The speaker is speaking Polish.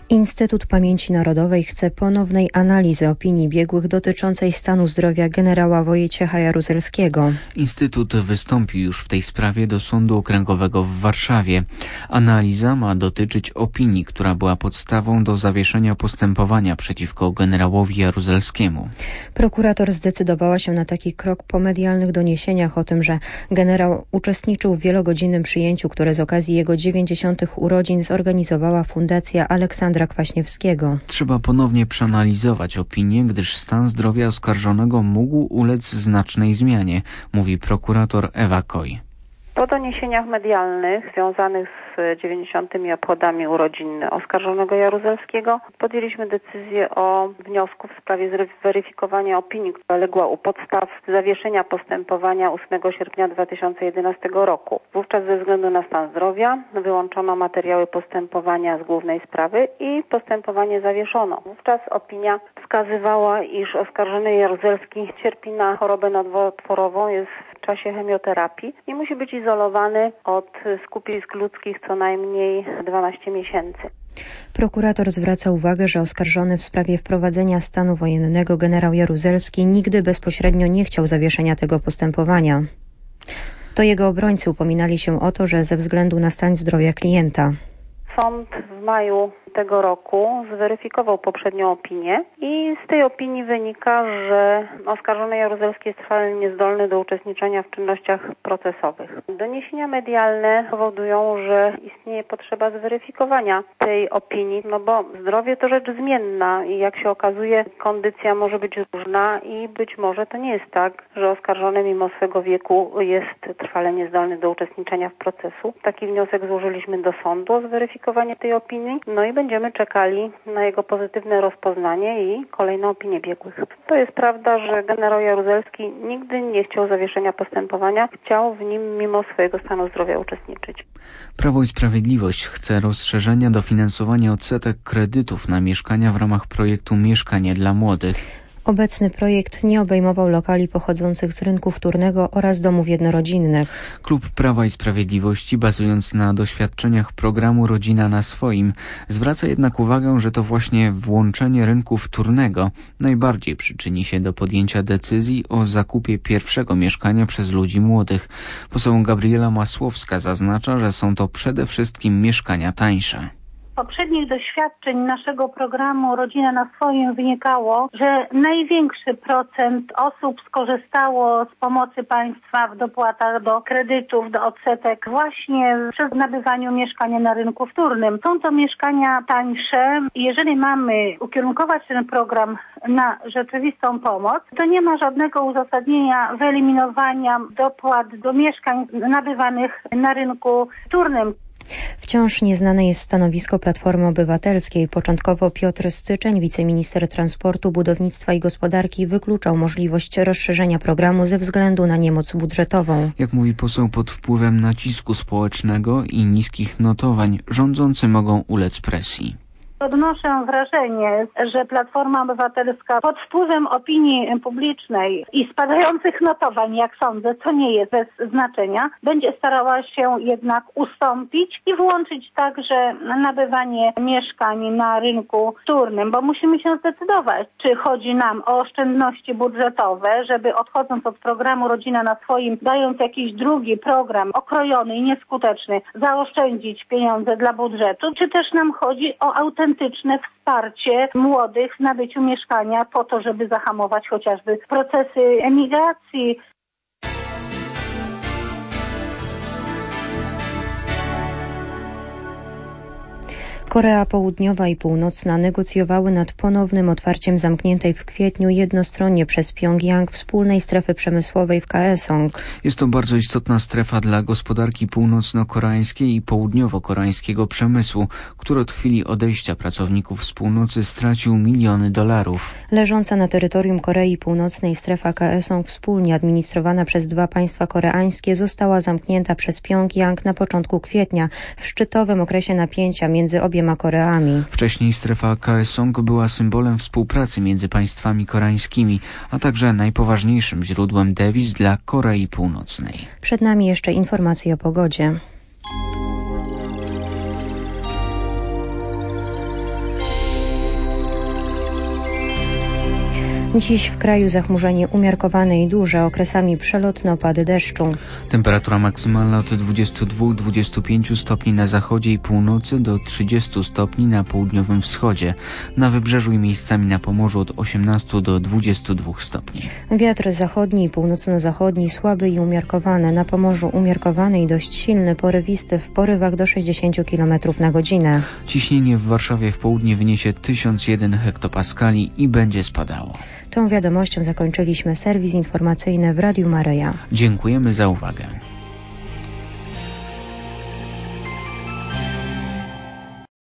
Instytut Pamięci Narodowej chce ponownej analizy opinii biegłych dotyczącej stanu zdrowia generała Wojciecha Jaruzelskiego. Instytut wystąpił już w tej sprawie do Sądu Okręgowego w Warszawie. Analiza ma dotyczyć opinii, która była podstawą do zawieszenia postępowania przeciwko generałowi Jaruzelskiemu. Prokurator zdecydowała się na taki krok po medialnych doniesieniach o tym, że generał uczestniczył w wielogodzinnym przyjęciu, które z okazji jego 90. urodzin zorganizowała Fundacja Aleksandra Kwaśniewskiego. Trzeba ponownie przeanalizować opinię, gdyż stan zdrowia oskarżonego mógł ulec znacznej zmianie, mówi prokurator Ewa Koj. Po doniesieniach medialnych związanych z 90. obchodami urodzin oskarżonego Jaruzelskiego podjęliśmy decyzję o wniosku w sprawie zweryfikowania opinii, która legła u podstaw zawieszenia postępowania 8 sierpnia 2011 roku. Wówczas ze względu na stan zdrowia wyłączono materiały postępowania z głównej sprawy i postępowanie zawieszono. Wówczas opinia wskazywała, iż oskarżony Jaruzelski cierpi na chorobę nowotworową, jest w czasie chemioterapii i musi być izolowany od skupisk ludzkich co najmniej 12 miesięcy. Prokurator zwraca uwagę, że oskarżony w sprawie wprowadzenia stanu wojennego generał Jaruzelski nigdy bezpośrednio nie chciał zawieszenia tego postępowania. To jego obrońcy upominali się o to, że ze względu na stan zdrowia klienta. Sąd w maju tego roku zweryfikował poprzednią opinię i z tej opinii wynika, że oskarżony Jaruzelski jest trwale niezdolny do uczestniczenia w czynnościach procesowych. Doniesienia medialne powodują, że istnieje potrzeba zweryfikowania tej opinii, bo zdrowie to rzecz zmienna i jak się okazuje, kondycja może być różna i być może to nie jest tak, że oskarżony mimo swego wieku jest trwale niezdolny do uczestniczenia w procesu. Taki wniosek złożyliśmy do sądu o zweryfikowanie tej opinii, i będziemy czekali na jego pozytywne rozpoznanie i kolejną opinię biegłych. To jest prawda, że generał Jaruzelski nigdy nie chciał zawieszenia postępowania, chciał w nim mimo swojego stanu zdrowia uczestniczyć. Prawo i Sprawiedliwość chce rozszerzenia dofinansowania odsetek kredytów na mieszkania w ramach projektu Mieszkanie dla Młodych. Obecny projekt nie obejmował lokali pochodzących z rynku wtórnego oraz domów jednorodzinnych. Klub Prawa i Sprawiedliwości, bazując na doświadczeniach programu Rodzina na swoim, zwraca jednak uwagę, że to właśnie włączenie rynku wtórnego najbardziej przyczyni się do podjęcia decyzji o zakupie pierwszego mieszkania przez ludzi młodych. Poseł Gabriela Masłowska zaznacza, że są to przede wszystkim mieszkania tańsze. Z poprzednich doświadczeń naszego programu Rodzina na swoim wynikało, że największy procent osób skorzystało z pomocy państwa w dopłatach do kredytów, do odsetek właśnie przez nabywaniu mieszkania na rynku wtórnym. Są to mieszkania tańsze i jeżeli mamy ukierunkować ten program na rzeczywistą pomoc, to nie ma żadnego uzasadnienia wyeliminowania dopłat do mieszkań nabywanych na rynku wtórnym. Wciąż nieznane jest stanowisko Platformy Obywatelskiej. Początkowo Piotr Styczeń, wiceminister transportu, budownictwa i gospodarki, wykluczał możliwość rozszerzenia programu ze względu na niemoc budżetową. Jak mówi poseł, pod wpływem nacisku społecznego i niskich notowań rządzący mogą ulec presji. Odnoszę wrażenie, że Platforma Obywatelska pod wpływem opinii publicznej i spadających notowań, jak sądzę, co nie jest bez znaczenia, będzie starała się jednak ustąpić i włączyć także nabywanie mieszkań na rynku wtórnym, bo musimy się zdecydować, czy chodzi nam o oszczędności budżetowe, żeby odchodząc od programu Rodzina na swoim, dając jakiś drugi program okrojony i nieskuteczny, zaoszczędzić pieniądze dla budżetu, czy też nam chodzi o autentyczne wsparcie młodych w nabyciu mieszkania po to, żeby zahamować chociażby procesy emigracji. Korea Południowa i Północna negocjowały nad ponownym otwarciem zamkniętej w kwietniu jednostronnie przez Pjongjang wspólnej strefy przemysłowej w Kaesong. Jest to bardzo istotna strefa dla gospodarki północno-koreańskiej i południowo-koreańskiego przemysłu, który od chwili odejścia pracowników z północy stracił miliony dolarów. Leżąca na terytorium Korei Północnej strefa Kaesong, wspólnie administrowana przez dwa państwa koreańskie, została zamknięta przez Pjongjang na początku kwietnia, w szczytowym okresie napięcia między obiema Koreami. Wcześniej strefa Kaesong była symbolem współpracy między państwami koreańskimi, a także najpoważniejszym źródłem dewiz dla Korei Północnej. Przed nami jeszcze informacje o pogodzie. Dziś w kraju zachmurzenie umiarkowane i duże, okresami przelotne opady deszczu. Temperatura maksymalna od 22-25 stopni na zachodzie i północy do 30 stopni na południowym wschodzie. Na wybrzeżu i miejscami na Pomorzu od 18 do 22 stopni. Wiatr zachodni i północno-zachodni słaby i umiarkowany. Na Pomorzu umiarkowany i dość silny, porywisty w porywach do 60 km na godzinę. Ciśnienie w Warszawie w południe wyniesie 1001 hektopaskali i będzie spadało. Tą wiadomością zakończyliśmy serwis informacyjny w Radiu Maryja. Dziękujemy za uwagę.